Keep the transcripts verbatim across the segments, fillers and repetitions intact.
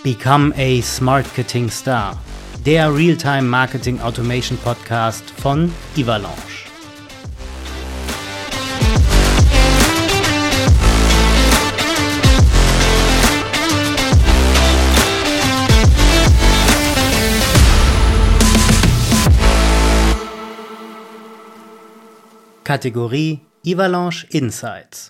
Become a Smartketing Star, der Real-Time Marketing Automation Podcast von Ivalanche. Kategorie Ivalanche Insights.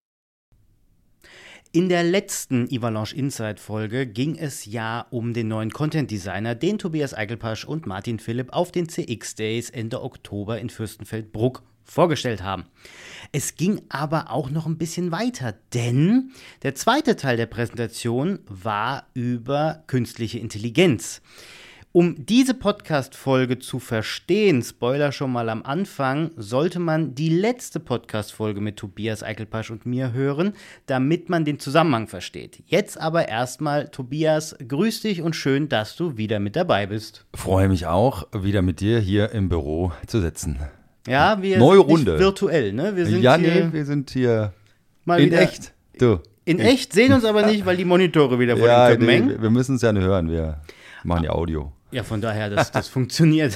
In der letzten Ivalanche Insight Folge ging es ja um den neuen Content Designer, den Tobias Eichelpasch und Martin Philipp auf den C X Days Ende Oktober in Fürstenfeldbruck vorgestellt haben. Es ging aber auch noch ein bisschen weiter, denn der zweite Teil der Präsentation war über künstliche Intelligenz. Um diese Podcast-Folge zu verstehen, Spoiler schon mal am Anfang, sollte man die letzte Podcast-Folge mit Tobias Eichelpasch und mir hören, damit man den Zusammenhang versteht. Jetzt aber erstmal, Tobias, grüß dich und schön, dass du wieder mit dabei bist. Freue mich auch, wieder mit dir hier im Büro zu sitzen. Ja, wir Neue sind Runde. Nicht virtuell, ne? Wir sind ja, hier nee, wir sind hier mal in wieder echt. Du. In echt, sehen uns aber nicht, weil die Monitore wieder vor Ja, den Köpfen nee, hängen. wir müssen es ja nicht hören, wir machen ja Audio. Ja, von daher, das, das funktioniert.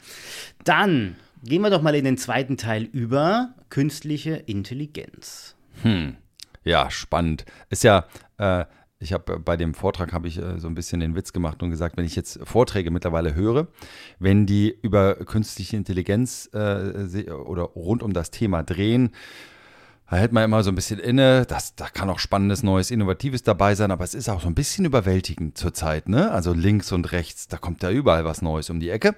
Dann gehen wir doch mal in den zweiten Teil über künstliche Intelligenz. Hm. Ja, spannend. Ist ja, äh, ich habe bei dem Vortrag habe ich äh, so ein bisschen den Witz gemacht und gesagt, wenn ich jetzt Vorträge mittlerweile höre, wenn die über künstliche Intelligenz äh, oder rund um das Thema drehen, da hält man immer so ein bisschen inne, das, da kann auch Spannendes, Neues, Innovatives dabei sein, aber es ist auch so ein bisschen überwältigend zurzeit, ne? Also links und rechts, da kommt ja überall was Neues um die Ecke.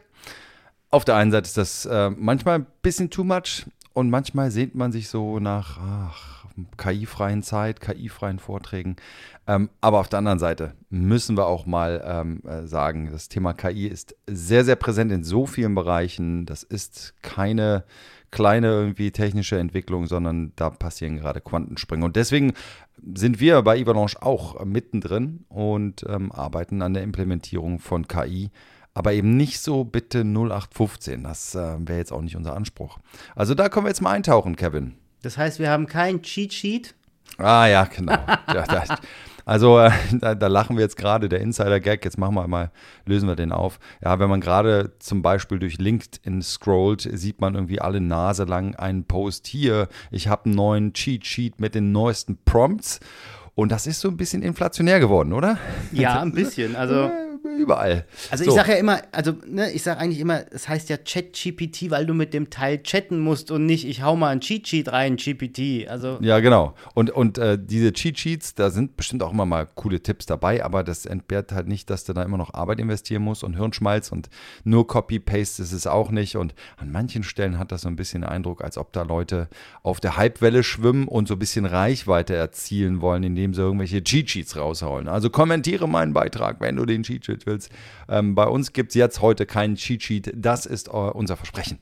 Auf der einen Seite ist das äh, manchmal ein bisschen too much und manchmal sehnt man sich so nach ach, K I-freien Zeit, K I-freien Vorträgen. Ähm, aber auf der anderen Seite müssen wir auch mal ähm, sagen, das Thema K I ist sehr, sehr präsent in so vielen Bereichen. Das ist keine kleine irgendwie technische Entwicklung, sondern da passieren gerade Quantensprünge. Und deswegen sind wir bei Ivalanche auch mittendrin und ähm, arbeiten an der Implementierung von K I, aber eben nicht so bitte null acht fünfzehn. Das äh, wäre jetzt auch nicht unser Anspruch. Also da können wir jetzt mal eintauchen, Kevin. Das heißt, wir haben kein Cheat Sheet? Ah ja, genau. ja, das, also äh, da, da lachen wir jetzt gerade, der Insider-Gag, jetzt machen wir mal, lösen wir den auf. Ja, wenn man gerade zum Beispiel durch LinkedIn scrollt, sieht man irgendwie alle Nase lang einen Post hier. Ich habe einen neuen Cheat-Sheet mit den neuesten Prompts und das ist so ein bisschen inflationär geworden, oder? Ja, ein bisschen, also überall. Also so. ich sage ja immer, also ne, ich sage eigentlich immer, es heißt ja ChatGPT, weil du mit dem Teil chatten musst und nicht, ich hau mal ein Cheat-Sheet rein, G P T. Also ja, genau. Und, und äh, diese Cheat-Sheets, da sind bestimmt auch immer mal coole Tipps dabei, aber das entbehrt halt nicht, dass du da immer noch Arbeit investieren musst und Hirnschmalz und nur Copy-Paste ist es auch nicht. Und an manchen Stellen hat das so ein bisschen den Eindruck, als ob da Leute auf der Hypewelle schwimmen und so ein bisschen Reichweite erzielen wollen, indem sie irgendwelche Cheat-Sheets raushauen. Also kommentiere meinen Beitrag, wenn du den Cheat-Sheet willst. Ähm, bei uns gibt es jetzt heute keinen Cheat-Sheet. Das ist uh, unser Versprechen.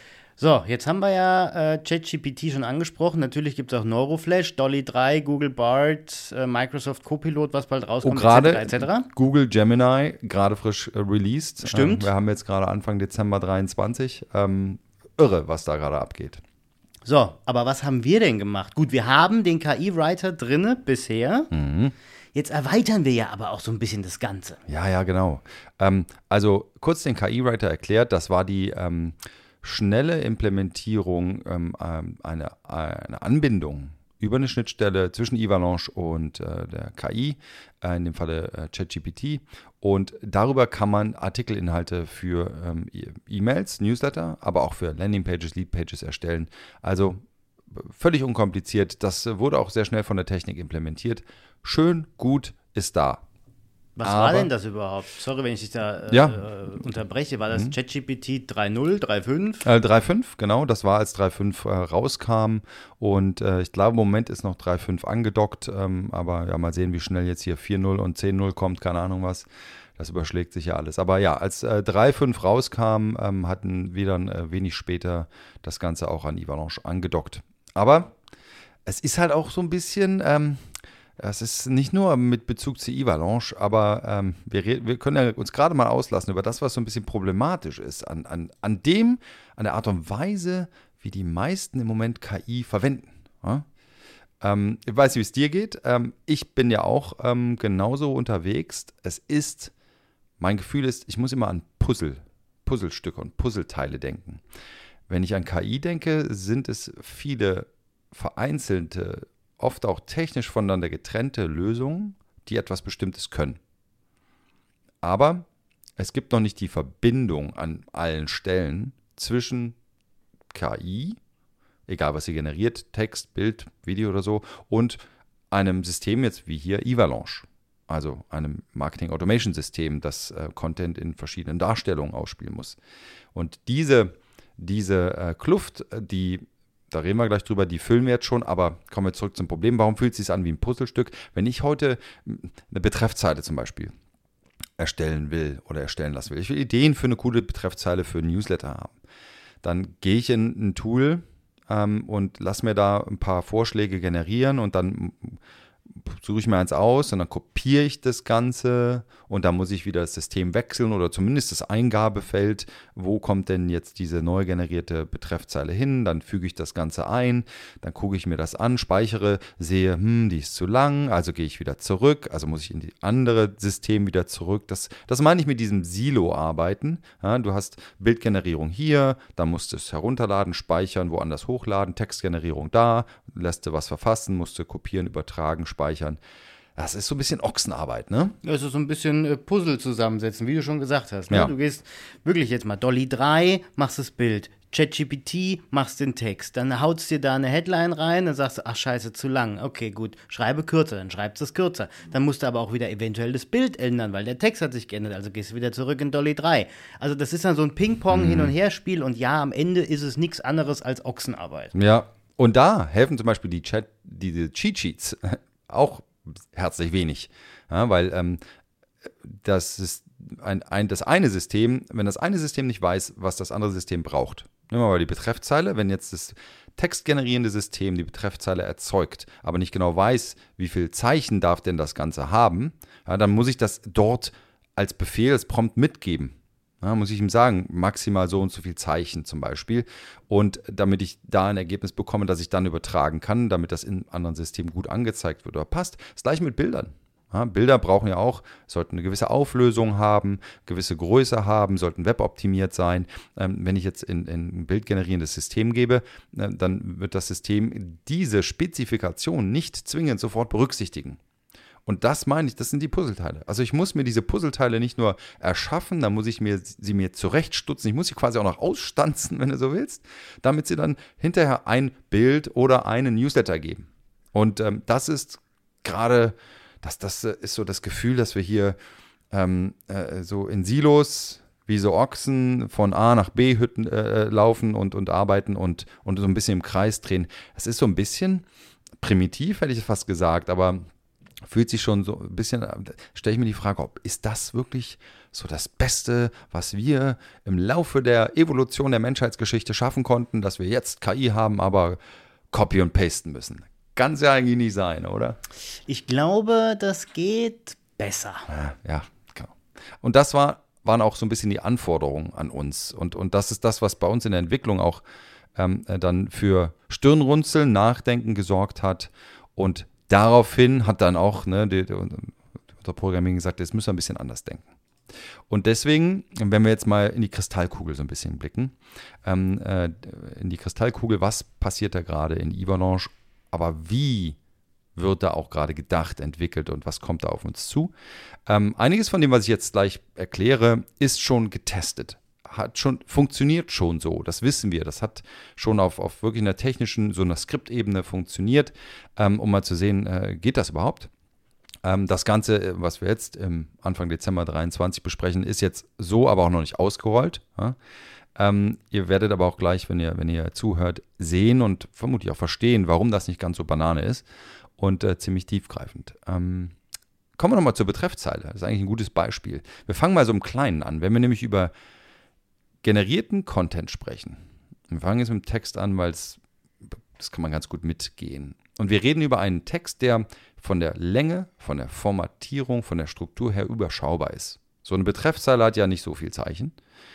So, jetzt haben wir ja äh, ChatGPT schon angesprochen. Natürlich gibt es auch Neuroflash, Dolly drei, Google Bard, äh, Microsoft Copilot, was bald rauskommt, oh, grade et cetera et cetera. Google Gemini, gerade frisch äh, released. Stimmt. Ähm, wir haben jetzt gerade Anfang Dezember dreiundzwanzig. Ähm, irre, was da gerade abgeht. So, aber was haben wir denn gemacht? Gut, wir haben den K I-Writer drinne bisher. Mhm. Jetzt erweitern wir ja aber auch so ein bisschen das Ganze. Ja, ja, genau. Ähm, also kurz den K I-Writer erklärt, das war die ähm, schnelle Implementierung, ähm, eine, eine Anbindung über eine Schnittstelle zwischen Ivalanche und äh, der K I, äh, in dem Falle äh, ChatGPT. Und darüber kann man Artikelinhalte für ähm, E-Mails, Newsletter, aber auch für Landingpages, Leadpages erstellen. Also völlig unkompliziert. Das wurde auch sehr schnell von der Technik implementiert. Schön, gut, ist da. Was Aber, war denn das überhaupt? Sorry, wenn ich dich da äh, ja. äh, unterbreche. War das mhm. ChatGPT drei Punkt null, drei Punkt fünf? Äh, drei Punkt fünf, genau. Das war, als drei Punkt fünf äh, rauskam. Und äh, ich glaube, im Moment ist noch drei Punkt fünf angedockt. Ähm, aber ja, mal sehen, wie schnell jetzt hier vier Punkt null und zehn Punkt null kommt. Keine Ahnung was. Das überschlägt sich ja alles. Aber ja, als äh, drei Punkt fünf rauskam, ähm, hatten wir dann äh, wenig später das Ganze auch an Ivalanche angedockt. Aber es ist halt auch so ein bisschen, ähm, es ist nicht nur mit Bezug zu Ivalanche, aber ähm, wir, wir können ja uns gerade mal auslassen über das, was so ein bisschen problematisch ist, an, an, an dem, an der Art und Weise, wie die meisten im Moment K I verwenden. Ja? Ähm, ich weiß nicht, wie es dir geht. Ähm, ich bin ja auch ähm, genauso unterwegs. Es ist, mein Gefühl ist, ich muss immer an Puzzle, Puzzlestücke und Puzzleteile denken. Wenn ich an K I denke, sind es viele vereinzelte, oft auch technisch voneinander getrennte Lösungen, die etwas Bestimmtes können. Aber es gibt noch nicht die Verbindung an allen Stellen zwischen K I, egal was sie generiert, Text, Bild, Video oder so, und einem System jetzt wie hier Avalanche, also einem Marketing-Automation-System, das äh, Content in verschiedenen Darstellungen ausspielen muss. Und diese, diese äh, Kluft, die, da reden wir gleich drüber, die füllen wir jetzt schon, aber kommen wir zurück zum Problem. Warum fühlt es sich an wie ein Puzzlestück? Wenn ich heute eine Betreffzeile zum Beispiel erstellen will oder erstellen lassen will, ich will Ideen für eine coole Betreffzeile für ein Newsletter haben, dann gehe ich in ein Tool ähm, und lasse mir da ein paar Vorschläge generieren und dann suche ich mir eins aus und dann kopiere ich das Ganze und dann muss ich wieder das System wechseln oder zumindest das Eingabefeld, wo kommt denn jetzt diese neu generierte Betreffzeile hin, dann füge ich das Ganze ein, dann gucke ich mir das an, speichere, sehe, hm, die ist zu lang, also gehe ich wieder zurück, also muss ich in die andere System wieder zurück. Das, das meine ich mit diesem Silo-Arbeiten. Ja, du hast Bildgenerierung hier, dann musst du es herunterladen, speichern, woanders hochladen, Textgenerierung da, lässt du was verfassen, musst du kopieren, übertragen, speichern. Das ist so ein bisschen Ochsenarbeit, ne? Also so ein bisschen äh, Puzzle zusammensetzen, wie du schon gesagt hast. Ne? Ja. Du gehst wirklich jetzt mal Dolly drei, machst das Bild, ChatGPT, machst den Text, dann hautst dir da eine Headline rein, dann sagst du, ach scheiße, zu lang. Okay, gut, schreibe kürzer, dann schreibst du es kürzer. Dann musst du aber auch wieder eventuell das Bild ändern, weil der Text hat sich geändert, also gehst du wieder zurück in Dolly drei. Also das ist dann so ein Ping-Pong, Mhm. Hin- und Her-Spiel und ja, am Ende ist es nichts anderes als Ochsenarbeit. Ja, und da helfen zum Beispiel die Chat, diese Cheat-Sheets auch herzlich wenig, ja, weil ähm, das ist ein, ein, das eine System, wenn das eine System nicht weiß, was das andere System braucht, nehmen wir mal die Betreffzeile, wenn jetzt das textgenerierende System die Betreffzeile erzeugt, aber nicht genau weiß, wie viel Zeichen darf denn das Ganze haben, ja, dann muss ich das dort als Befehl, als Prompt mitgeben. Ja, muss ich ihm sagen, maximal so und so viel Zeichen zum Beispiel. Und damit ich da ein Ergebnis bekomme, das ich dann übertragen kann, damit das in anderen Systemen gut angezeigt wird oder passt. Das gleiche mit Bildern. Ja, Bilder brauchen ja auch, sollten eine gewisse Auflösung haben, gewisse Größe haben, sollten weboptimiert sein. Ähm, wenn ich jetzt in, in ein bildgenerierendes System gebe, äh, dann wird das System diese Spezifikation nicht zwingend sofort berücksichtigen. Und das meine ich, das sind die Puzzleteile. Also ich muss mir diese Puzzleteile nicht nur erschaffen, dann muss ich mir sie mir zurechtstutzen, ich muss sie quasi auch noch ausstanzen, wenn du so willst, damit sie dann hinterher ein Bild oder einen Newsletter geben. Und ähm, das ist gerade, das, das ist so das Gefühl, dass wir hier ähm, äh, so in Silos wie so Ochsen von A nach B Hütten äh, laufen und, und arbeiten und, und so ein bisschen im Kreis drehen. Es ist so ein bisschen primitiv, hätte ich fast gesagt, aber fühlt sich schon so ein bisschen, stelle ich mir die Frage, ob ist das wirklich so das Beste, was wir im Laufe der Evolution der Menschheitsgeschichte schaffen konnten, dass wir jetzt K I haben, aber copy und pasten müssen. Kann es ja eigentlich nicht sein, oder? Ich glaube, das geht besser. Ja, ja, genau. Und das war, waren auch so ein bisschen die Anforderungen an uns. Und, und das ist das, was bei uns in der Entwicklung auch ähm, dann für Stirnrunzeln, Nachdenken gesorgt hat. Und daraufhin hat dann auch ne, die, die, unser Programming gesagt, jetzt müssen wir ein bisschen anders denken. Und deswegen, wenn wir jetzt mal in die Kristallkugel so ein bisschen blicken, ähm, äh, in die Kristallkugel, was passiert da gerade in Avalanche, aber wie wird da auch gerade gedacht, entwickelt und was kommt da auf uns zu? Ähm, einiges von dem, was ich jetzt gleich erkläre, ist schon getestet. Hat schon, funktioniert schon so, das wissen wir. Das hat schon auf, auf wirklich einer technischen, so einer Skriptebene funktioniert, ähm, um mal zu sehen, äh, geht das überhaupt? Ähm, das Ganze, was wir jetzt im Anfang Dezember dreiundzwanzig besprechen, ist jetzt so, aber auch noch nicht ausgerollt. Ja? Ähm, ihr werdet aber auch gleich, wenn ihr, wenn ihr zuhört, sehen und vermutlich auch verstehen, warum das nicht ganz so Banane ist und äh, ziemlich tiefgreifend. Ähm, kommen wir nochmal zur Betreffzeile. Das ist eigentlich ein gutes Beispiel. Wir fangen mal so im Kleinen an. Wenn wir nämlich über generierten Content sprechen. Wir fangen jetzt mit dem Text an, weil es, das kann man ganz gut mitgehen. Und wir reden über einen Text, der von der Länge, von der Formatierung, von der Struktur her überschaubar ist. So eine Betreffzeile hat ja nicht so viel Zeichen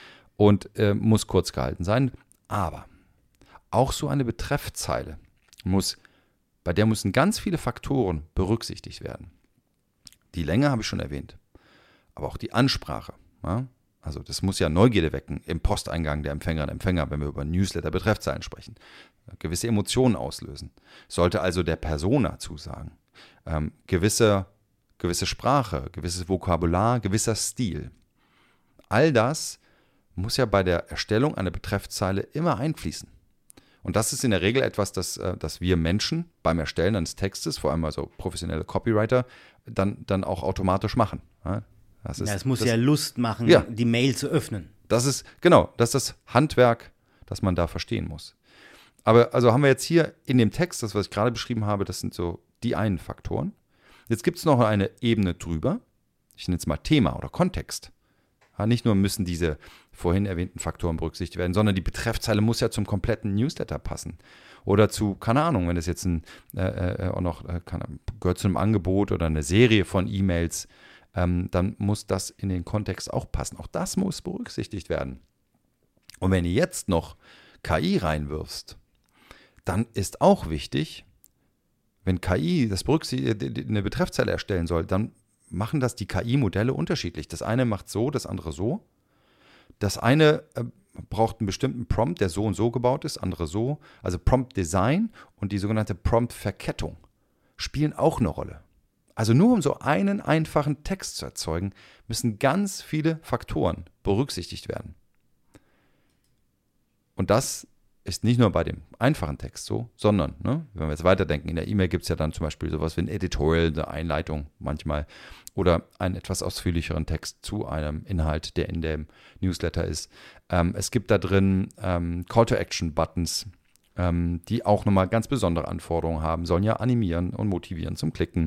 und äh, muss kurz gehalten sein. Aber auch so eine Betreffzeile muss Bei der müssen ganz viele Faktoren berücksichtigt werden. Die Länge habe ich schon erwähnt, aber auch die Ansprache. Ja? Also das muss ja Neugierde wecken im Posteingang der Empfängerinnen und Empfänger, wenn wir über Newsletter-Betreffzeilen sprechen. Gewisse Emotionen auslösen. Sollte also der Persona zusagen. Ähm, gewisse, gewisse Sprache, gewisses Vokabular, gewisser Stil. All das muss ja bei der Erstellung einer Betreffzeile immer einfließen. Und das ist in der Regel etwas, das, das wir Menschen beim Erstellen eines Textes, vor allem also professionelle Copywriter, dann, dann auch automatisch machen. Das ist, ja, es muss das, ja Lust machen, ja, die Mail zu öffnen. Das ist, genau, das ist das Handwerk, das man da verstehen muss. Aber also haben wir jetzt hier in dem Text, das, was ich gerade beschrieben habe, das sind so die einen Faktoren. Jetzt gibt es noch eine Ebene drüber. Ich nenne es mal Thema oder Kontext. Ja, nicht nur müssen diese vorhin erwähnten Faktoren berücksichtigt werden, sondern die Betreffzeile muss ja zum kompletten Newsletter passen. Oder zu, keine Ahnung, wenn das jetzt ein, äh, auch noch äh, kann, gehört zu einem Angebot oder eine Serie von E-Mails, ähm, dann muss das in den Kontext auch passen. Auch das muss berücksichtigt werden. Und wenn du jetzt noch K I reinwirfst, dann ist auch wichtig, wenn K I das eine Betreffzeile erstellen soll, dann machen das die K I-Modelle unterschiedlich. Das eine macht so, das andere so. Das eine äh, braucht einen bestimmten Prompt, der so und so gebaut ist, andere so. Also Prompt-Design und die sogenannte Prompt-Verkettung spielen auch eine Rolle. Also nur um so einen einfachen Text zu erzeugen, müssen ganz viele Faktoren berücksichtigt werden. Und das ist nicht nur bei dem einfachen Text so, sondern, ne, wenn wir jetzt weiterdenken, in der E-Mail gibt es ja dann zum Beispiel sowas wie ein Editorial, eine Einleitung manchmal oder einen etwas ausführlicheren Text zu einem Inhalt, der in dem Newsletter ist. Ähm, es gibt da drin ähm, Call-to-Action-Buttons, ähm, die auch nochmal ganz besondere Anforderungen haben, sollen ja animieren und motivieren zum Klicken.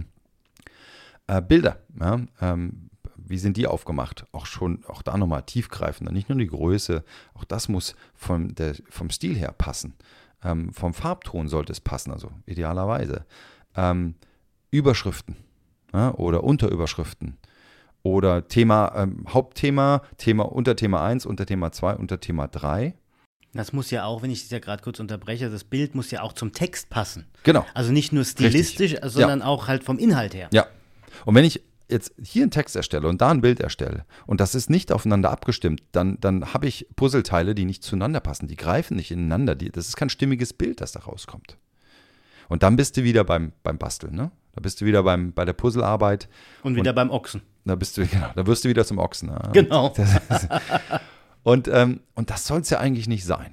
Äh, Bilder, ja, ähm, wie sind die aufgemacht? Auch schon, auch da nochmal tiefgreifender. Nicht nur die Größe, auch das muss vom, der, vom Stil her passen. Ähm, vom Farbton sollte es passen, also idealerweise. Ähm, Überschriften, ja, oder Unterüberschriften oder Thema, ähm, Hauptthema, Thema Unterthema eins, Unterthema zwei, Unterthema drei. Das muss ja auch, wenn ich das ja gerade kurz unterbreche, das Bild muss ja auch zum Text passen. Genau. Also nicht nur stilistisch, Richtig. sondern Ja. auch halt vom Inhalt her. Ja. Und wenn ich jetzt hier einen Text erstelle und da ein Bild erstelle und das ist nicht aufeinander abgestimmt, dann, dann habe ich Puzzleteile, die nicht zueinander passen, die greifen nicht ineinander, die, das ist kein stimmiges Bild, das da rauskommt. Und dann bist du wieder beim, beim Basteln, ne? Da bist du wieder beim, bei der Puzzlearbeit. Und wieder und beim Ochsen. Da bist du, genau, da wirst du wieder zum Ochsen. Ja? Genau. Das, und, ähm, und das soll es ja eigentlich nicht sein.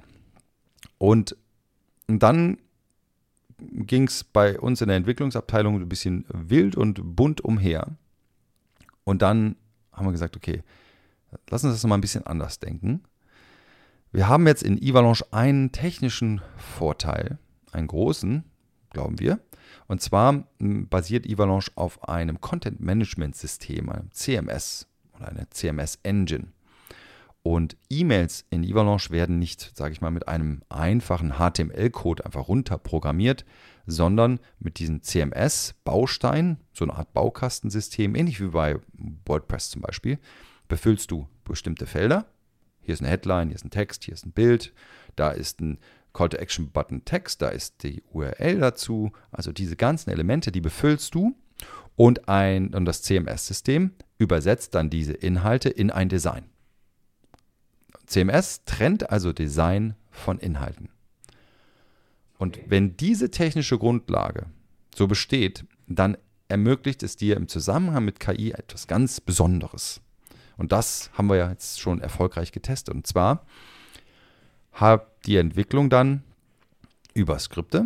Und, und dann ging es bei uns in der Entwicklungsabteilung ein bisschen wild und bunt umher. Und dann haben wir gesagt, okay, lass uns das nochmal ein bisschen anders denken. Wir haben jetzt in Evalanche einen technischen Vorteil, einen großen, glauben wir. Und zwar basiert Evalanche auf einem Content-Management-System, einem C M S oder einer C M S-Engine. Und E-Mails in Evalanche werden nicht, sage ich mal, mit einem einfachen H T M L-Code einfach runterprogrammiert, sondern mit diesem C M S-Baustein, so eine Art Baukastensystem, ähnlich wie bei WordPress zum Beispiel, befüllst du bestimmte Felder. Hier ist eine Headline, hier ist ein Text, hier ist ein Bild, da ist ein Call-to-Action-Button Text, da ist die U R L dazu. Also diese ganzen Elemente, die befüllst du und, ein, und das C M S-System übersetzt dann diese Inhalte in ein Design. C M S trennt also Design von Inhalten. Und wenn diese technische Grundlage so besteht, dann ermöglicht es dir im Zusammenhang mit K I etwas ganz Besonderes. Und das haben wir ja jetzt schon erfolgreich getestet. Und zwar hat die Entwicklung dann über Skripte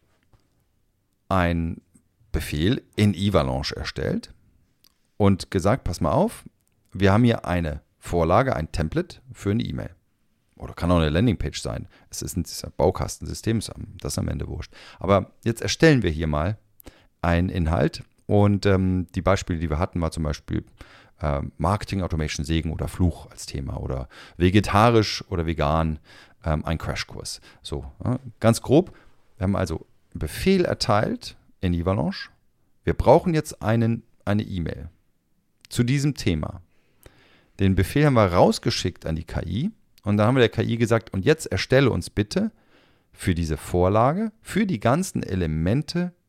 einen Befehl in Evalanche erstellt und gesagt, pass mal auf, wir haben hier eine Vorlage, ein Template für eine E-Mail. Oder kann auch eine Landingpage sein. Es ist ein Baukastensystem, das ist am Ende wurscht. Aber jetzt erstellen wir hier mal einen Inhalt. Und ähm, die Beispiele, die wir hatten, war zum Beispiel äh, Marketing Automation Segen oder Fluch als Thema oder vegetarisch oder vegan, ähm, ein Crashkurs. So, ja, ganz grob. Wir haben also einen Befehl erteilt in Evalanche. Wir brauchen jetzt einen, eine E-Mail zu diesem Thema. Den Befehl haben wir rausgeschickt an die K I und dann haben wir der K I gesagt, und jetzt erstelle uns bitte für diese Vorlage, für die ganzen Elemente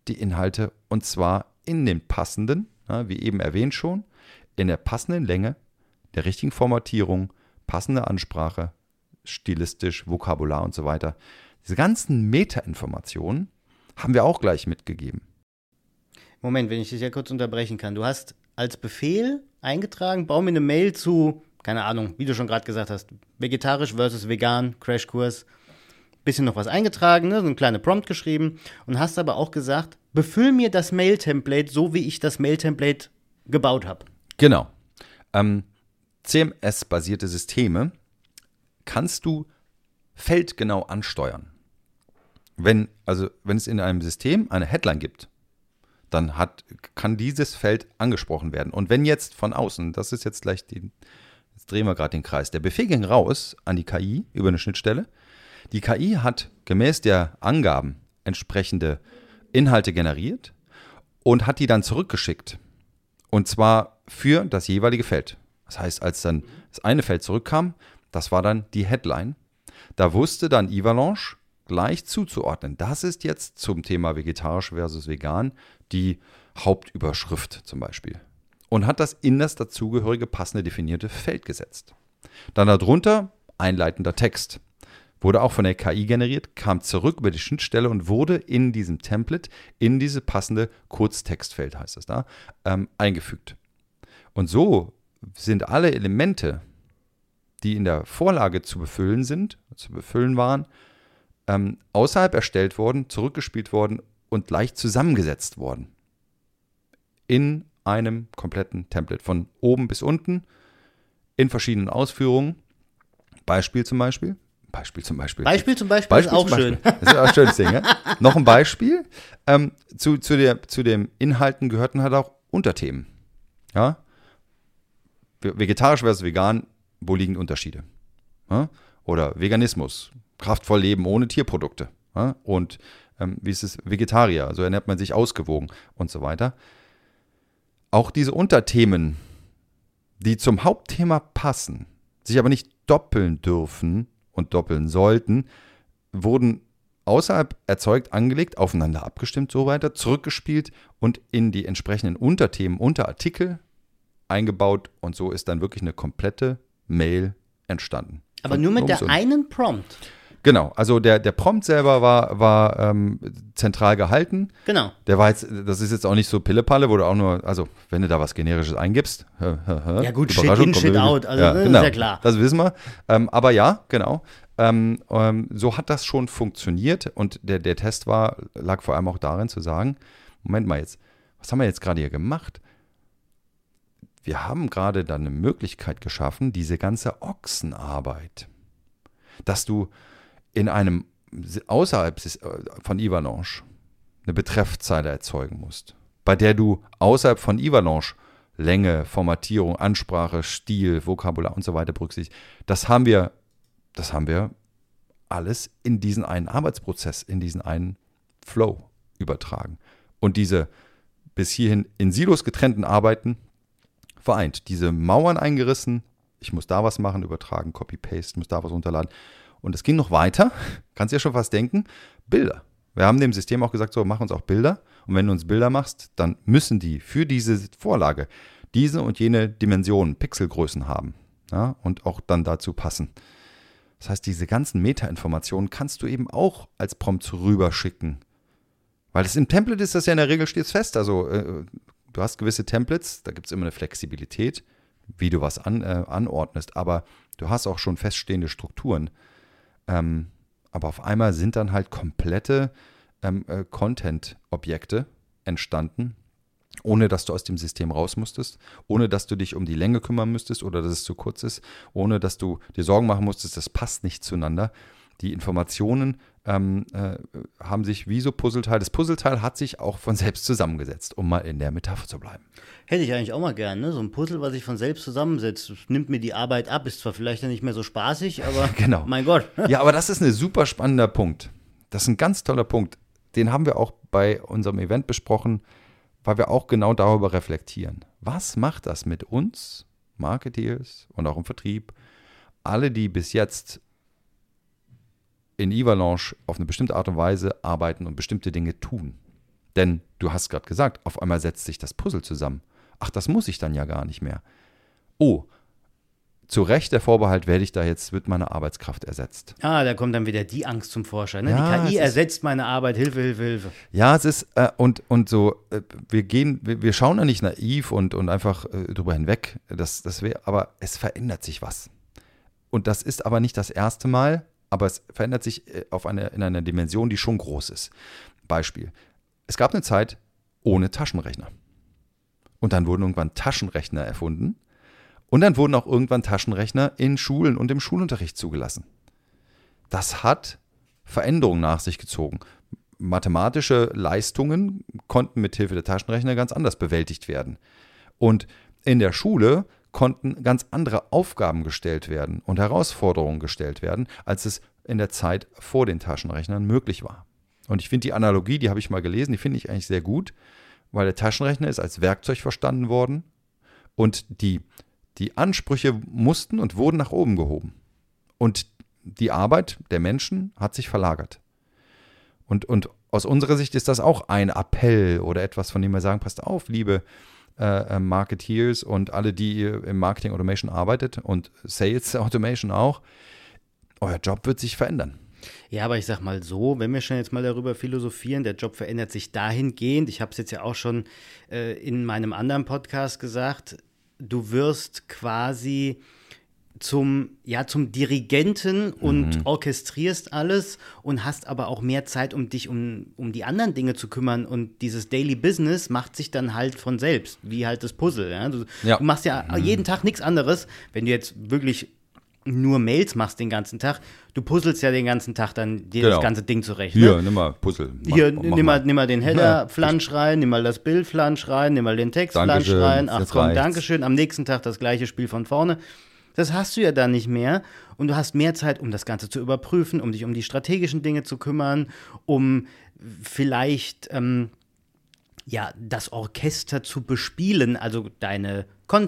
die Inhalte und zwar in den passenden, ja, wie eben erwähnt schon, in der passenden Länge, der richtigen Formatierung, passende Ansprache, stilistisch, Vokabular und so weiter. Diese ganzen Metainformationen haben wir auch gleich mitgegeben. Moment, wenn ich dich ja kurz unterbrechen kann. Du hast als Befehl eingetragen, bau mir eine Mail zu, keine Ahnung, wie du schon gerade gesagt hast, vegetarisch versus vegan, Crashkurs, bisschen noch was eingetragen, ne, so eine kleine Prompt geschrieben und hast aber auch gesagt, befüll mir das Mail-Template so, wie ich das Mail-Template gebaut habe. Genau. Ähm, C M S-basierte Systeme kannst du feldgenau ansteuern. Wenn, also, wenn es in einem System eine Headline gibt, dann hat, kann dieses Feld angesprochen werden. Und wenn jetzt von außen, das ist jetzt gleich die, jetzt drehen wir gerade den Kreis, der Befehl ging raus an die K I über eine Schnittstelle. Die K I hat gemäß der Angaben entsprechende Inhalte generiert und hat die dann zurückgeschickt. Und zwar für das jeweilige Feld. Das heißt, als dann das eine Feld zurückkam, das war dann die Headline. Da wusste dann Avalanche gleich zuzuordnen. Das ist jetzt zum Thema vegetarisch versus vegan die Hauptüberschrift zum Beispiel. Und hat das in das dazugehörige passende definierte Feld gesetzt. Dann darunter einleitender Text. Wurde auch von der K I generiert, kam zurück über die Schnittstelle und wurde in diesem Template, in diese passende Kurztextfeld, heißt das da, ähm, eingefügt. Und so sind alle Elemente, die in der Vorlage zu befüllen sind, zu befüllen waren, ähm, außerhalb erstellt worden, zurückgespielt worden und leicht zusammengesetzt worden. In einem kompletten Template, von oben bis unten, in verschiedenen Ausführungen. Beispiel zum Beispiel. Beispiel zum Beispiel. Beispiel zum Beispiel, Beispiel ist auch zum schön. Beispiel. Das ist auch ein schönes Ding, ja? Noch ein Beispiel. Ähm, zu, zu, der, zu den Inhalten gehörten halt auch Unterthemen. Ja? Vegetarisch versus vegan, wo liegen Unterschiede? Ja? Oder Veganismus, kraftvoll leben ohne Tierprodukte. Ja? Und ähm, wie ist es, Vegetarier, so ernährt man sich ausgewogen und so weiter. Auch diese Unterthemen, die zum Hauptthema passen, sich aber nicht doppeln dürfen und doppeln sollten, wurden außerhalb erzeugt, angelegt, aufeinander abgestimmt, so weiter, zurückgespielt und in die entsprechenden Unterthemen, Unterartikel eingebaut und so ist dann wirklich eine komplette Mail entstanden. Aber Von nur mit Lobs der und- einen Prompt. Genau, also der, der Prompt selber war, war ähm, zentral gehalten. Genau. Der war jetzt, das ist jetzt auch nicht so Pillepalle, wo du auch nur, also wenn du da was Generisches eingibst. hä, hä, hä, Ja gut, Überraschung, Shit in, kommt Shit irgendwie- out, also ja, das genau, ist ja klar. Das wissen wir. Ähm, aber ja, genau. Ähm, ähm, so hat das schon funktioniert und der, der Test war, lag vor allem auch darin zu sagen, Moment mal jetzt, was haben wir jetzt gerade hier gemacht? Wir haben gerade dann eine Möglichkeit geschaffen, diese ganze Ochsenarbeit, dass du in einem außerhalb von Avalanche eine Betreffzeile erzeugen musst, bei der du außerhalb von Avalanche Länge, Formatierung, Ansprache, Stil, Vokabular und so weiter berücksichtigst. Das haben wir, das haben wir alles in diesen einen Arbeitsprozess, in diesen einen Flow übertragen. Und diese bis hierhin in Silos getrennten Arbeiten vereint. Diese Mauern eingerissen, ich muss da was machen, übertragen, Copy-Paste, muss da was runterladen. Und es ging noch weiter, kannst dir schon fast denken, Bilder. Wir haben dem System auch gesagt, so, mach uns auch Bilder. Und wenn du uns Bilder machst, dann müssen die für diese Vorlage diese und jene Dimensionen, Pixelgrößen haben. Ja, und auch dann dazu passen. Das heißt, diese ganzen Metainformationen kannst du eben auch als Prompt rüberschicken. Weil das im Template ist das ja in der Regel stets fest. Also äh, du hast gewisse Templates, da gibt es immer eine Flexibilität, wie du was an, äh, anordnest. Aber du hast auch schon feststehende Strukturen. Ähm, aber auf einmal sind dann halt komplette ähm, äh, Content-Objekte entstanden, ohne dass du aus dem System raus musstest, ohne dass du dich um die Länge kümmern müsstest oder dass es zu kurz ist, ohne dass du dir Sorgen machen musstest, das passt nicht zueinander. Die Informationen ähm, äh, haben sich wie so Puzzleteil, das Puzzleteil hat sich auch von selbst zusammengesetzt, um mal in der Metapher zu bleiben. Hätte ich eigentlich auch mal gern, ne? So ein Puzzle, was sich von selbst zusammensetzt. Das nimmt mir die Arbeit ab, ist zwar vielleicht ja nicht mehr so spaßig, aber Genau. mein Gott. Ja, aber das ist ein super spannender Punkt. Das ist ein ganz toller Punkt. Den haben wir auch bei unserem Event besprochen, weil wir auch genau darüber reflektieren. Was macht das mit uns, Marketeers und auch im Vertrieb, alle, die bis jetzt in Avalanche auf eine bestimmte Art und Weise arbeiten und bestimmte Dinge tun? Denn du hast gerade gesagt, auf einmal setzt sich das Puzzle zusammen. Ach, das muss ich dann ja gar nicht mehr. Oh, zu Recht der Vorbehalt, werde ich da jetzt, wird meine Arbeitskraft ersetzt. Ah, da kommt dann wieder die Angst zum Vorschein. Ne? Ja, die K I es ist- ersetzt meine Arbeit, Hilfe, Hilfe, Hilfe. Ja, es ist, äh, und, und so, äh, wir gehen, wir, wir schauen da nicht naiv und, und einfach äh, drüber hinweg. Das, das wär, aber es verändert sich was. Und das ist aber nicht das erste Mal, aber es verändert sich äh, auf eine, in einer Dimension, die schon groß ist. Beispiel. Es gab eine Zeit ohne Taschenrechner. Und dann wurden irgendwann Taschenrechner erfunden. Und dann wurden auch irgendwann Taschenrechner in Schulen und im Schulunterricht zugelassen. Das hat Veränderungen nach sich gezogen. Mathematische Leistungen konnten mit Hilfe der Taschenrechner ganz anders bewältigt werden. Und in der Schule konnten ganz andere Aufgaben gestellt werden und Herausforderungen gestellt werden, als es in der Zeit vor den Taschenrechnern möglich war. Und ich finde die Analogie, die habe ich mal gelesen, die finde ich eigentlich sehr gut, weil der Taschenrechner ist als Werkzeug verstanden worden und die, die Ansprüche mussten und wurden nach oben gehoben. Und die Arbeit der Menschen hat sich verlagert. Und, und aus unserer Sicht ist das auch ein Appell oder etwas, von dem wir sagen, passt auf, liebe äh, Marketeers und alle, die im Marketing Automation arbeitet und Sales Automation auch, euer Job wird sich verändern. Ja, aber ich sag mal so, wenn wir schon jetzt mal darüber philosophieren, der Job verändert sich dahingehend, ich habe es jetzt ja auch schon äh, in meinem anderen Podcast gesagt, du wirst quasi zum, ja, zum Dirigenten und mhm. orchestrierst alles und hast aber auch mehr Zeit, um dich um, um die anderen Dinge zu kümmern. Und dieses Daily Business macht sich dann halt von selbst, wie halt das Puzzle. Ja? Du, ja. du machst ja mhm. jeden Tag nichts anderes, wenn du jetzt wirklich nur Mails machst den ganzen Tag, du puzzelst ja den ganzen Tag dann dir genau. das ganze Ding zurecht. Ne? Hier, nimm mal Puzzle. Mach, Hier, mach nimm, mal, nimm mal den Header-Flansch rein, nimm mal das Bild-Flansch rein, nimm mal den Text-Flansch rein. Ach komm, Dankeschön, am nächsten Tag das gleiche Spiel von vorne. Das hast du ja dann nicht mehr und du hast mehr Zeit, um das Ganze zu überprüfen, um dich um die strategischen Dinge zu kümmern, um vielleicht ähm, ja, das Orchester zu bespielen, also deine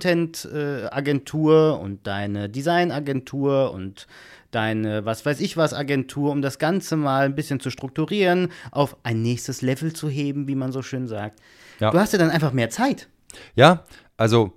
Content-Agentur äh, und deine Design-Agentur und deine was weiß ich was Agentur, um das Ganze mal ein bisschen zu strukturieren, auf ein nächstes Level zu heben, wie man so schön sagt. Ja. Du hast ja dann einfach mehr Zeit. Ja, also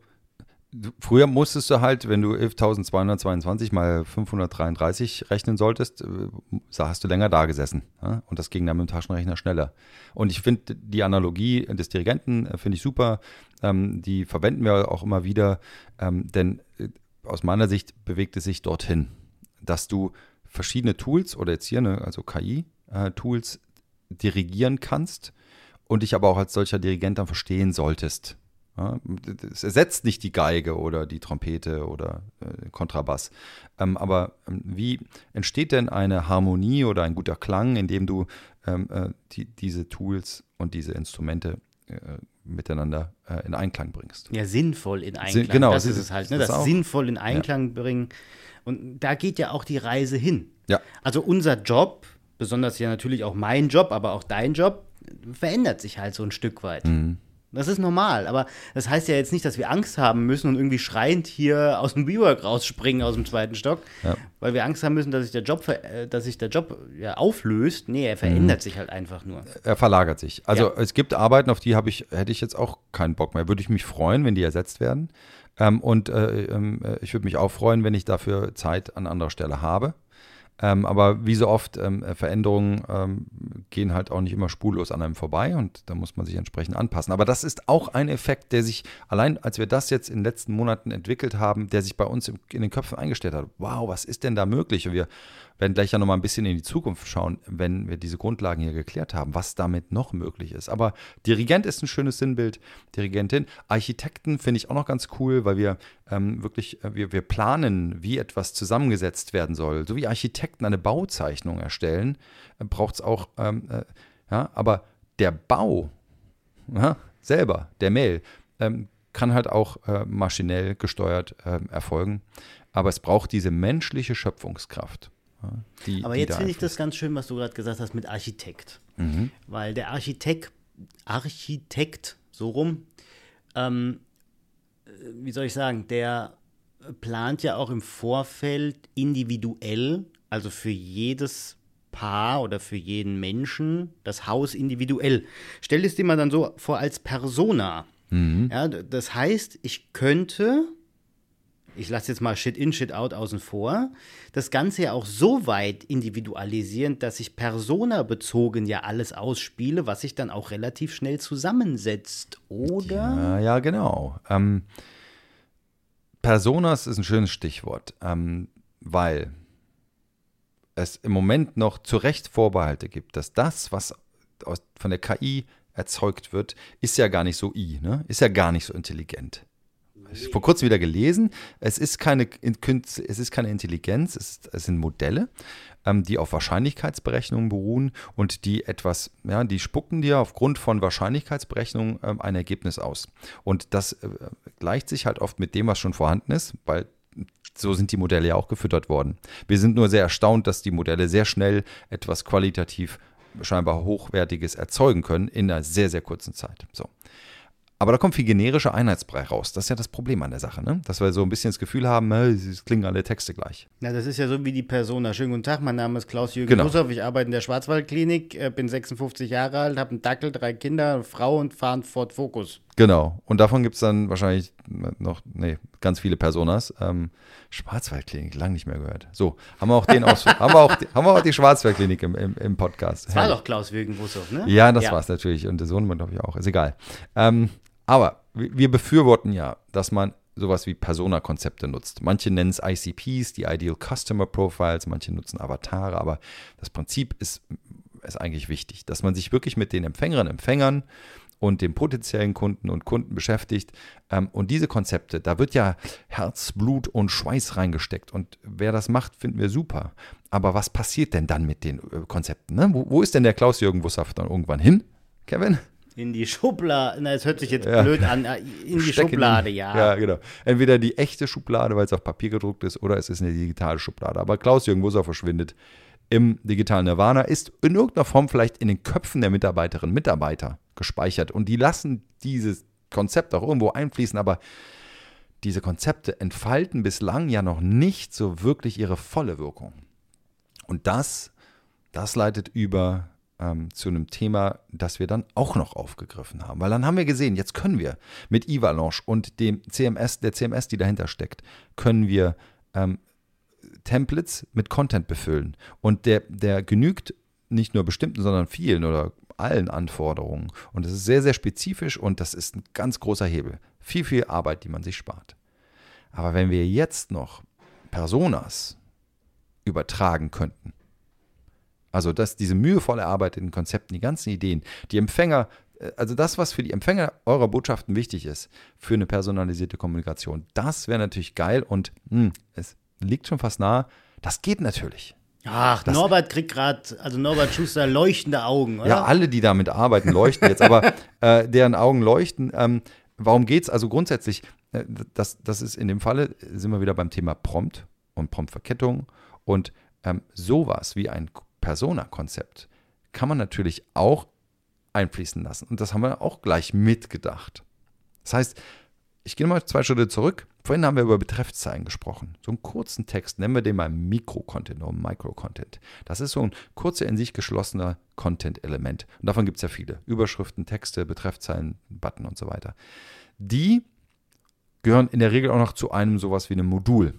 früher musstest du halt, wenn du elftausendzweihundertzweiundzwanzig mal fünfhundertdreiunddreißig rechnen solltest, hast du länger da gesessen. Ja? Und das ging dann mit dem Taschenrechner schneller. Und ich finde die Analogie des Dirigenten, finde ich super. Ähm, die verwenden wir auch immer wieder. Ähm, denn äh, aus meiner Sicht bewegt es sich dorthin, dass du verschiedene Tools oder jetzt hier, eine, also K I-Tools, äh, dirigieren kannst und dich aber auch als solcher Dirigent dann verstehen solltest. Ja, es ersetzt nicht die Geige oder die Trompete oder äh, Kontrabass. Ähm, aber ähm, wie entsteht denn eine Harmonie oder ein guter Klang, indem du ähm, äh, die, diese Tools und diese Instrumente äh, miteinander äh, in Einklang bringst? Ja, sinnvoll in Einklang. Sin- genau, das ist es halt, ne? das, das sinnvoll in Einklang ja. bringen. Und da geht ja auch die Reise hin. Ja. Also unser Job, besonders ja natürlich auch mein Job, aber auch dein Job, verändert sich halt so ein Stück weit. Mhm. Das ist normal, aber das heißt ja jetzt nicht, dass wir Angst haben müssen und irgendwie schreiend hier aus dem WeWork rausspringen aus dem zweiten Stock, ja. weil wir Angst haben müssen, dass sich der Job, dass sich der Job ja, auflöst. Nee, er verändert mhm. sich halt einfach nur. Er verlagert sich. Also ja. es gibt Arbeiten, auf die habe ich, hätte ich jetzt auch keinen Bock mehr. Würde ich mich freuen, wenn die ersetzt werden. Ähm, und äh, äh, ich würde mich auch freuen, wenn ich dafür Zeit an anderer Stelle habe. Ähm, aber wie so oft, ähm, Veränderungen ähm, gehen halt auch nicht immer spurlos an einem vorbei und da muss man sich entsprechend anpassen. Aber das ist auch ein Effekt, der sich, allein als wir das jetzt in den letzten Monaten entwickelt haben, der sich bei uns im, in den Köpfen eingestellt hat. Wow, was ist denn da möglich? Und wir werden gleich ja nochmal ein bisschen in die Zukunft schauen, wenn wir diese Grundlagen hier geklärt haben, was damit noch möglich ist. Aber Dirigent ist ein schönes Sinnbild, Dirigentin. Architekten finde ich auch noch ganz cool, weil wir ähm, wirklich, äh, wir, wir planen, wie etwas zusammengesetzt werden soll. So wie Architekten eine Bauzeichnung erstellen, äh, braucht es auch, ähm, äh, ja, aber der Bau ja, selber, der Mail, ähm, kann halt auch äh, maschinell gesteuert äh, erfolgen. Aber es braucht diese menschliche Schöpfungskraft. Die, Aber jetzt finde ich das ganz schön, was du gerade gesagt hast mit Architekt. Mhm. Weil der Architekt, Architekt, so rum, ähm, wie soll ich sagen, der plant ja auch im Vorfeld individuell, also für jedes Paar oder für jeden Menschen das Haus individuell. Stell es dir mal dann so vor als Persona. Mhm. Ja, das heißt, ich könnte, ich lasse jetzt mal Shit in, Shit out außen vor, das Ganze ja auch so weit individualisieren, dass ich personabezogen ja alles ausspiele, was sich dann auch relativ schnell zusammensetzt, oder? Ja, ja genau. Ähm, Personas ist ein schönes Stichwort, ähm, weil es im Moment noch zu Recht Vorbehalte gibt, dass das, was aus, von der K I erzeugt wird, ist ja gar nicht so I, ne? Ist ja gar nicht so intelligent. Ich habe vor kurzem wieder gelesen, es ist keine, es ist keine Intelligenz, es, ist, es sind Modelle, ähm, die auf Wahrscheinlichkeitsberechnungen beruhen und die etwas, ja, die spucken dir aufgrund von Wahrscheinlichkeitsberechnungen ähm, ein Ergebnis aus. Und das äh, gleicht sich halt oft mit dem, was schon vorhanden ist, weil so sind die Modelle ja auch gefüttert worden. Wir sind nur sehr erstaunt, dass die Modelle sehr schnell etwas qualitativ scheinbar Hochwertiges erzeugen können in einer sehr, sehr kurzen Zeit. So. Aber da kommt viel generischer Einheitsbrei raus. Das ist ja das Problem an der Sache, ne? Dass wir so ein bisschen das Gefühl haben, es klingen alle Texte gleich. Ja, das ist ja so wie die Persona. Schönen guten Tag, mein Name ist Klaus-Jürgen Genau. Hussow, ich arbeite in der Schwarzwaldklinik, bin sechsundfünfzig Jahre alt, habe einen Dackel, drei Kinder, eine Frau und fahre einen Ford Focus. Genau. Und davon gibt es dann wahrscheinlich noch, nee, ganz viele Personas. Ähm, Schwarzwaldklinik, lange nicht mehr gehört. So, haben wir auch den aus, haben wir auch, die, haben wir auch die Schwarzwaldklinik im, im, im Podcast. Das war doch Klaus-Jürgen Hussow, ne? Ja, das ja. war es natürlich. Und der Sohn, glaube ich, auch. Ist egal. Ähm, aber wir befürworten ja, dass man sowas wie Persona-Konzepte nutzt. Manche nennen es I C Ps, die Ideal Customer Profiles, manche nutzen Avatare, aber das Prinzip ist, ist eigentlich wichtig, dass man sich wirklich mit den Empfängerinnen und Empfängern und den potenziellen Kunden und Kunden beschäftigt. Ähm, und diese Konzepte, da wird ja Herz, Blut und Schweiß reingesteckt. Und wer das macht, finden wir super. Aber was passiert denn dann mit den äh, Konzepten? Ne? Wo, wo ist denn der Klaus-Jürgen Hussow dann irgendwann hin, Kevin? In die Schublade, na, es hört sich jetzt ja. blöd an, in die Steck Schublade, in, ja. Ja, genau. Entweder die echte Schublade, weil es auf Papier gedruckt ist, oder es ist eine digitale Schublade. Aber Klaus-Jürgen Hussow verschwindet im digitalen Nirvana, ist in irgendeiner Form vielleicht in den Köpfen der Mitarbeiterinnen und Mitarbeiter gespeichert. Und die lassen dieses Konzept auch irgendwo einfließen, aber diese Konzepte entfalten bislang ja noch nicht so wirklich ihre volle Wirkung. Und das, das leitet über zu einem Thema, das wir dann auch noch aufgegriffen haben. Weil dann haben wir gesehen, jetzt können wir mit Ivalanche und dem C M S, der C M S, die dahinter steckt, können wir ähm, Templates mit Content befüllen. Und der, der genügt nicht nur bestimmten, sondern vielen oder allen Anforderungen. Und das ist sehr, sehr spezifisch und das ist ein ganz großer Hebel. Viel, viel Arbeit, die man sich spart. Aber wenn wir jetzt noch Personas übertragen könnten, also dass diese mühevoll erarbeiteten Konzepte, die ganzen Ideen, die Empfänger, also das, was für die Empfänger eurer Botschaften wichtig ist, für eine personalisierte Kommunikation, das wäre natürlich geil und mh, es liegt schon fast nahe, das geht natürlich. Ach, das, Norbert kriegt gerade, also Norbert Schuster, leuchtende Augen, oder? Ja, alle, die damit arbeiten, leuchten jetzt, aber äh, deren Augen leuchten. Ähm, warum geht's? Also grundsätzlich, äh, das, das ist in dem Falle, sind wir wieder beim Thema Prompt und Promptverkettung und ähm, sowas wie ein Persona-Konzept kann man natürlich auch einfließen lassen. Und das haben wir auch gleich mitgedacht. Das heißt, ich gehe mal zwei Schritte zurück. Vorhin haben wir über Betreffzeilen gesprochen. So einen kurzen Text, nennen wir den mal Mikro-Content oder Micro-Content. Das ist so ein kurzer, in sich geschlossener Content-Element. Und davon gibt es ja viele. Überschriften, Texte, Betreffzeilen, Button und so weiter. Die gehören in der Regel auch noch zu einem sowas wie einem Modul.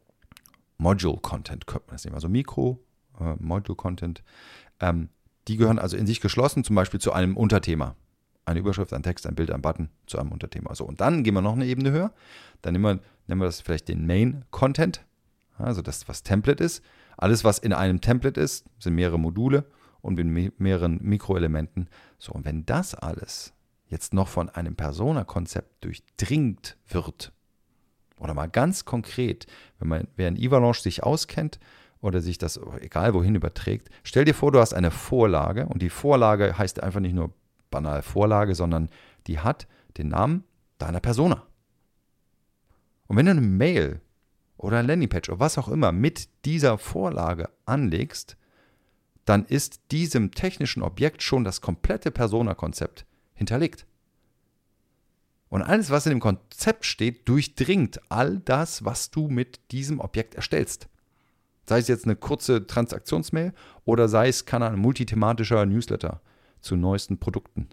Module-Content könnte man das nehmen. Also Mikro, äh, Module-Content. Ähm, die gehören also in sich geschlossen, zum Beispiel zu einem Unterthema. Eine Überschrift, ein Text, ein Bild, ein Button zu einem Unterthema. So, und dann gehen wir noch eine Ebene höher. Dann nehmen wir, nennen wir das vielleicht den Main-Content, also das, was Template ist. Alles, was in einem Template ist, sind mehrere Module und mit mehreren Mikroelementen. So, und wenn das alles jetzt noch von einem Persona-Konzept durchdringt wird, oder mal ganz konkret, wenn man, wer in Ivalanche sich auskennt oder sich das egal wohin überträgt, stell dir vor, du hast eine Vorlage und die Vorlage heißt einfach nicht nur banal Vorlage, sondern die hat den Namen deiner Persona. Und wenn du eine Mail oder ein Landingpage oder was auch immer mit dieser Vorlage anlegst, dann ist diesem technischen Objekt schon das komplette Persona-Konzept hinterlegt. Und alles, was in dem Konzept steht, durchdringt all das, was du mit diesem Objekt erstellst. Sei es jetzt eine kurze Transaktionsmail oder sei es kann ein multithematischer Newsletter zu neuesten Produkten.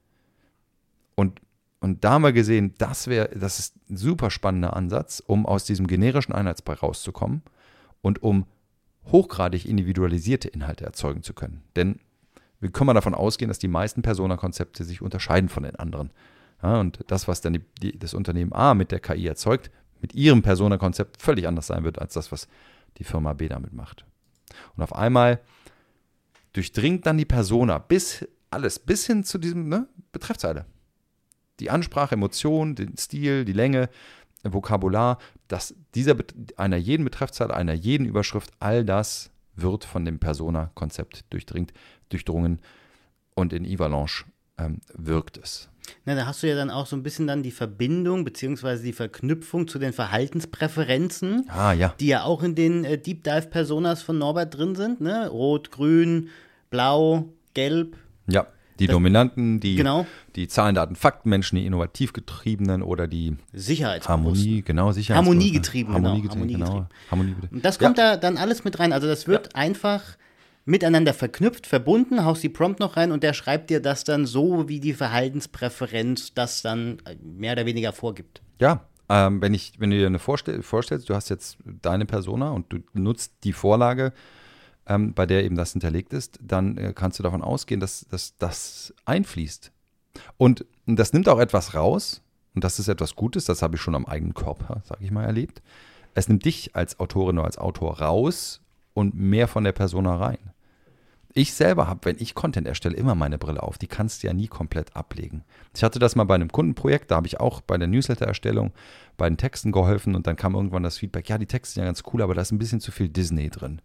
Und, und da haben wir gesehen, das wäre, das ist ein super spannender Ansatz, um aus diesem generischen Einheitsbrei rauszukommen und um hochgradig individualisierte Inhalte erzeugen zu können. Denn wir können mal davon ausgehen, dass die meisten Persona-Konzepte sich unterscheiden von den anderen. Ja, und das, was dann die, die, das Unternehmen A mit der K I erzeugt, mit ihrem Persona-Konzept völlig anders sein wird, als das, was die Firma B damit macht. Und auf einmal durchdringt dann die Persona bis alles, bis hin zu diesem ne, Betreffzeile. Die Ansprache, Emotion, den Stil, die Länge, Vokabular, dass dieser einer jeden Betreffzeile, einer jeden Überschrift, all das wird von dem Persona-Konzept durchdringt, durchdrungen und in Avalanche ähm, wirkt es. Na, da hast du ja dann auch so ein bisschen dann die Verbindung beziehungsweise die Verknüpfung zu den Verhaltenspräferenzen, ah, ja. die ja auch in den äh, Deep Dive Personas von Norbert drin sind, ne? Rot, Grün, Blau, Gelb. Ja, die das, Dominanten, die, genau. die Zahlen, Daten, Fakten, Menschen, die innovativ getriebenen oder die Harmonie, genau, Harmoniegetrieben, Harmoniegetrieben, genau. genau. Harmonie, Und das kommt ja. da dann alles mit rein. Also das wird ja. einfach miteinander verknüpft, verbunden, haust die Prompt noch rein und der schreibt dir das dann so, wie die Verhaltenspräferenz das dann mehr oder weniger vorgibt. Ja, ähm, wenn, ich, wenn du dir eine vorstell, vorstellst, du hast jetzt deine Persona und du nutzt die Vorlage, ähm, bei der eben das hinterlegt ist, dann äh, kannst du davon ausgehen, dass das einfließt. Und das nimmt auch etwas raus und das ist etwas Gutes, das habe ich schon am eigenen Körper, sage ich mal, erlebt. Es nimmt dich als Autorin oder als Autor raus und mehr von der Persona rein. Ich selber habe, wenn ich Content erstelle, immer meine Brille auf. Die kannst du ja nie komplett ablegen. Ich hatte das mal bei einem Kundenprojekt, da habe ich auch bei der Newsletter-Erstellung bei den Texten geholfen und dann kam irgendwann das Feedback, ja, die Texte sind ja ganz cool, aber da ist ein bisschen zu viel Disney drin.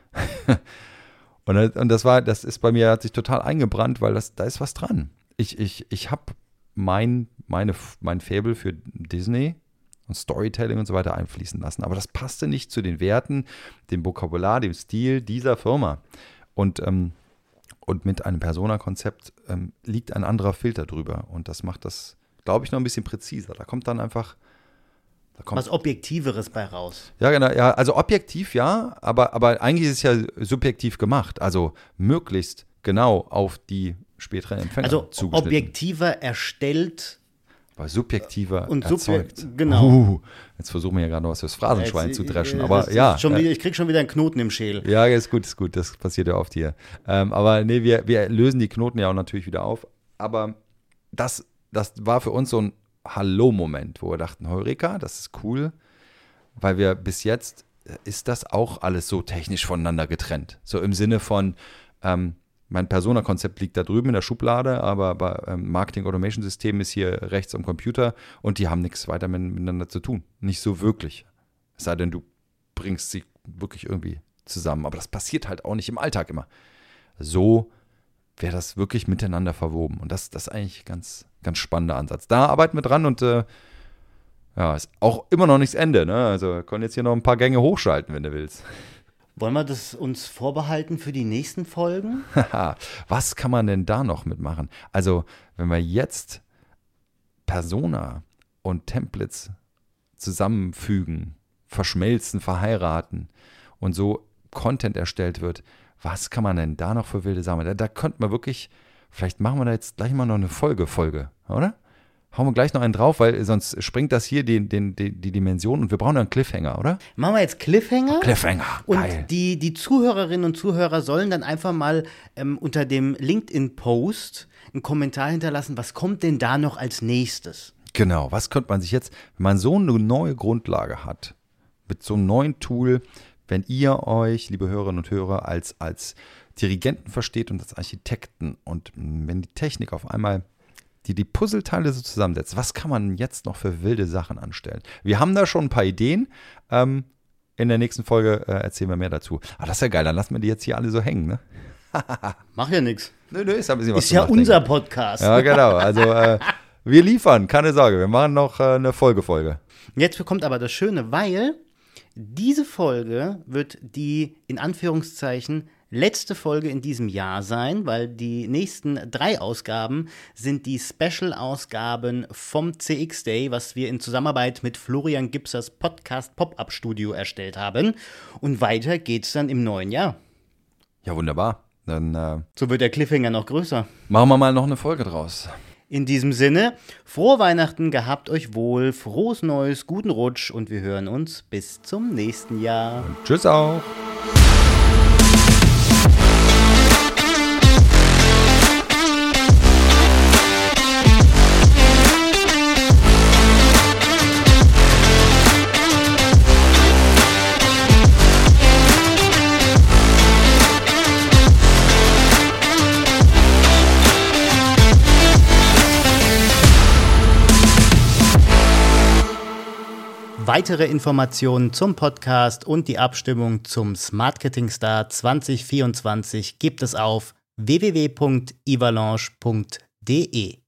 und, und das war, das ist bei mir, hat sich total eingebrannt, weil das, da ist was dran. Ich, ich, ich habe mein, meine, mein Faible für Disney und Storytelling und so weiter einfließen lassen, aber das passte nicht zu den Werten, dem Vokabular, dem Stil dieser Firma. Und, ähm, und mit einem Persona-Konzept ähm, liegt ein anderer Filter drüber. Und das macht das, glaube ich, noch ein bisschen präziser. Da kommt dann einfach da kommt, was Objektiveres bei raus. Ja, genau. Ja, also objektiv, ja, aber, aber eigentlich ist es ja subjektiv gemacht. Also möglichst genau auf die späteren Empfänger also zugeschnitten. Also objektiver erstellt aber subjektiver und erzeugt. Subje- genau. Uh, jetzt versuchen wir ja gerade noch was fürs Phrasenschwein jetzt, zu dreschen. äh, Aber ja. Schon wieder, ich krieg schon wieder einen Knoten im Schädel. Ja, ist gut, ist gut. Das passiert ja oft hier. Ähm, aber nee, wir, wir lösen die Knoten ja auch natürlich wieder auf. Aber das, das war für uns so ein Hallo-Moment, wo wir dachten, Heureka, das ist cool. Weil wir bis jetzt, ist das auch alles so technisch voneinander getrennt. So im Sinne von, ähm, mein Persona-Konzept liegt da drüben in der Schublade, aber bei ähm, Marketing-Automation-System ist hier rechts am Computer und die haben nichts weiter mit, miteinander zu tun. Nicht so wirklich. Es sei denn, du bringst sie wirklich irgendwie zusammen. Aber das passiert halt auch nicht im Alltag immer. So wäre das wirklich miteinander verwoben. Und das, das ist eigentlich ein ganz, ganz spannender Ansatz. Da arbeiten wir dran und äh, ja, ist auch immer noch nicht das Ende. Ne? Also wir können jetzt hier noch ein paar Gänge hochschalten, wenn du willst. Wollen wir das uns vorbehalten für die nächsten Folgen? Was kann man denn da noch mitmachen? Also, wenn wir jetzt Persona und Templates zusammenfügen, verschmelzen, verheiraten und so Content erstellt wird, was kann man denn da noch für wilde Sachen? Da, da könnte man wirklich, vielleicht machen wir da jetzt gleich mal noch eine Folge, Folge, oder? Hauen wir gleich noch einen drauf, weil sonst springt das hier die, die, die, die Dimension und wir brauchen einen Cliffhanger, oder? Machen wir jetzt Cliffhanger? Cliffhanger, geil. Und die, die Zuhörerinnen und Zuhörer sollen dann einfach mal ähm, unter dem LinkedIn-Post einen Kommentar hinterlassen, was kommt denn da noch als nächstes? Genau, was könnte man sich jetzt, wenn man so eine neue Grundlage hat, mit so einem neuen Tool, wenn ihr euch, liebe Hörerinnen und Hörer, als, als Dirigenten versteht und als Architekten und wenn die Technik auf einmal die die Puzzleteile so zusammensetzt. Was kann man jetzt noch für wilde Sachen anstellen? Wir haben da schon ein paar Ideen. Ähm, in der nächsten Folge äh, erzählen wir mehr dazu. Aber das ist ja geil, dann lassen wir die jetzt hier alle so hängen, ne? Macht ja nichts. Nö, nö, ist ja ein bisschen was Ist ja nachdenken. unser Podcast. Ja, genau. Also äh, wir liefern, keine Sorge. Wir machen noch äh, eine Folge-Folge. Jetzt kommt aber das Schöne, weil diese Folge wird die in Anführungszeichen letzte Folge in diesem Jahr sein, weil die nächsten drei Ausgaben sind die Special-Ausgaben vom C X Day, was wir in Zusammenarbeit mit Florian Gipsers Podcast Pop-Up Studio erstellt haben. Und weiter geht's dann im neuen Jahr. Ja, wunderbar. Dann äh, so wird der Cliffhanger noch größer. Machen wir mal noch eine Folge draus. In diesem Sinne, frohe Weihnachten, gehabt euch wohl, frohes Neues, guten Rutsch und wir hören uns bis zum nächsten Jahr. Und tschüss auch. Weitere Informationen zum Podcast und die Abstimmung zum Smartmarketing Star zwanzig vierundzwanzig gibt es auf w w w punkt ivalanche punkt d e.